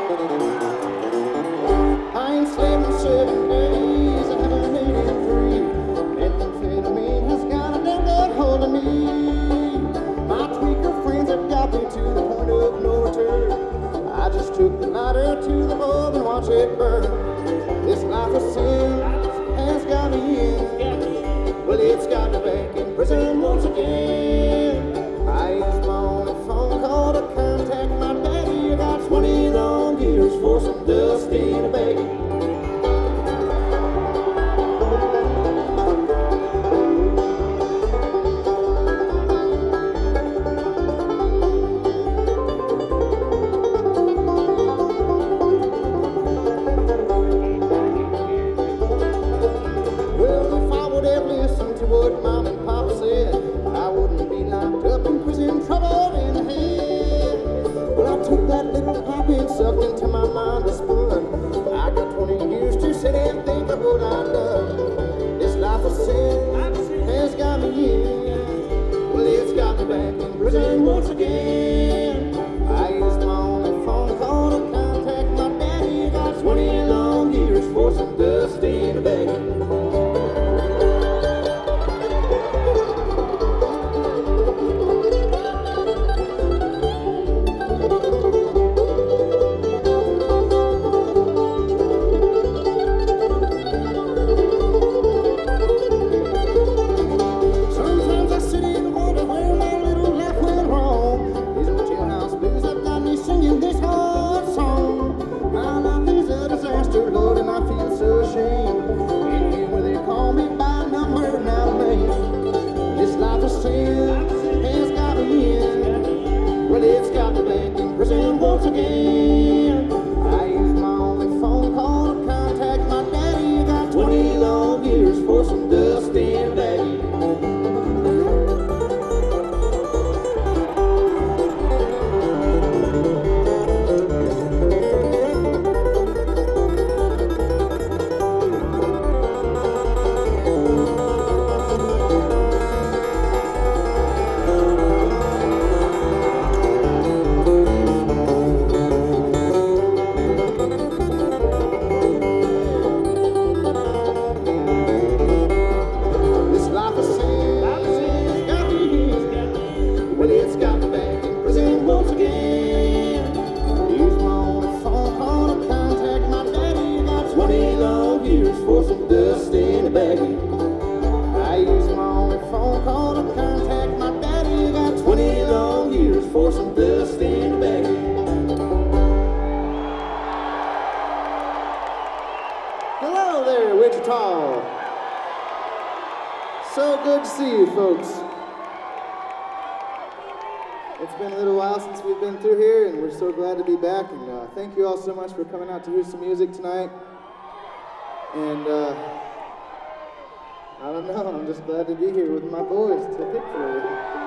I ain't slept in 7 days, I haven't eaten 3. Methamphetamine has got a damn good hold of me. My tweaker friends have got me to the point of no return. I just took the lighter to the bulb and watch it burn. This life of sin has got me in. Well, it's got me back in prison once again. I used my only phone call to contact my daddy. I got 20 long years for some dust in a bag. What Mom and Pop said, I wouldn't be locked up in prison, trouble in the head. Well, I took that little pop and sucked into my mind a spoon. I got 20 years to sit and think of what I've done. This life of sin has got me in. Well, it's got me back in prison once again. I used my only phone call to contact my daddy. Got 20 long years for some dust in a bag. Once again, I used my only phone call to contact my daddy. Got 20 long years for some dust in a baggie. Hello there, Wichita. So good to see you folks. It's been a little while since we've been through here, and we're so glad to be back. And thank you all so much for coming out to hear some music tonight. And I don't know, I'm just glad to be here with my boys to pick for you.